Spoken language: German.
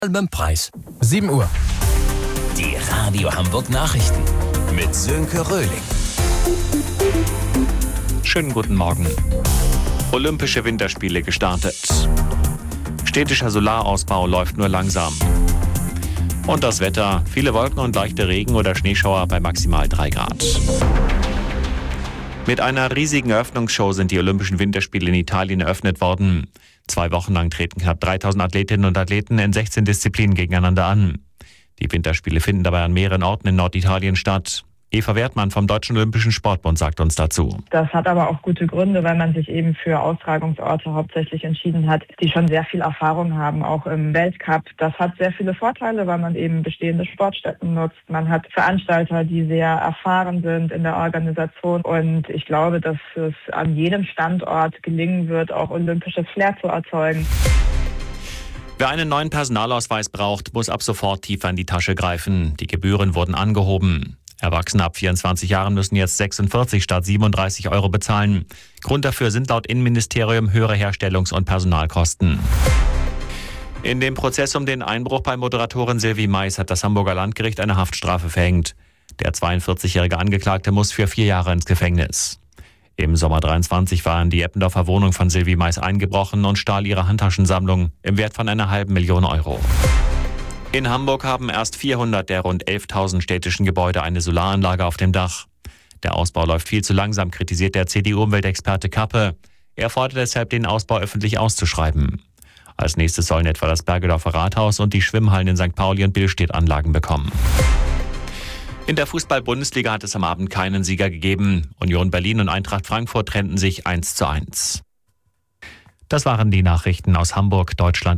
beim Preis. 7 Uhr. Die Radio Hamburg Nachrichten mit Sönke Röhling. Schönen guten Morgen. Olympische Winterspiele gestartet. Städtischer Solarausbau läuft nur langsam. Und das Wetter, viele Wolken und leichte Regen- oder Schneeschauer bei maximal 3 Grad. Mit einer riesigen Eröffnungsshow sind die Olympischen Winterspiele in Italien eröffnet worden. 2 Wochen lang treten knapp 3000 Athletinnen und Athleten in 16 Disziplinen gegeneinander an. Die Winterspiele finden dabei an mehreren Orten in Norditalien statt. Eva Wertmann vom Deutschen Olympischen Sportbund sagt uns dazu. Das hat aber auch gute Gründe, weil man sich eben für Austragungsorte hauptsächlich entschieden hat, die schon sehr viel Erfahrung haben, auch im Weltcup. Das hat sehr viele Vorteile, weil man eben bestehende Sportstätten nutzt. Man hat Veranstalter, die sehr erfahren sind in der Organisation. Und ich glaube, dass es an jedem Standort gelingen wird, auch olympisches Flair zu erzeugen. Wer einen neuen Personalausweis braucht, muss ab sofort tiefer in die Tasche greifen. Die Gebühren wurden angehoben. Erwachsene ab 24 Jahren müssen jetzt 46 statt 37 € bezahlen. Grund dafür sind laut Innenministerium höhere Herstellungs- und Personalkosten. In dem Prozess um den Einbruch bei Moderatorin Sylvie Mais hat das Hamburger Landgericht eine Haftstrafe verhängt. Der 42-jährige Angeklagte muss für 4 Jahre ins Gefängnis. Im Sommer 23 war in die Eppendorfer Wohnung von Sylvie Mais eingebrochen und stahl ihre Handtaschensammlung im Wert von einer $500.000 €. In Hamburg haben erst 400 der rund 11.000 städtischen Gebäude eine Solaranlage auf dem Dach. Der Ausbau läuft viel zu langsam, kritisiert der CDU-Umweltexperte Kappe. Er fordert deshalb, den Ausbau öffentlich auszuschreiben. Als nächstes sollen etwa das Bergedorfer Rathaus und die Schwimmhallen in St. Pauli und Billstedt Anlagen bekommen. In der Fußball-Bundesliga hat es am Abend keinen Sieger gegeben. Union Berlin und Eintracht Frankfurt trennten sich 1:1. Das waren die Nachrichten aus Hamburg, Deutschland.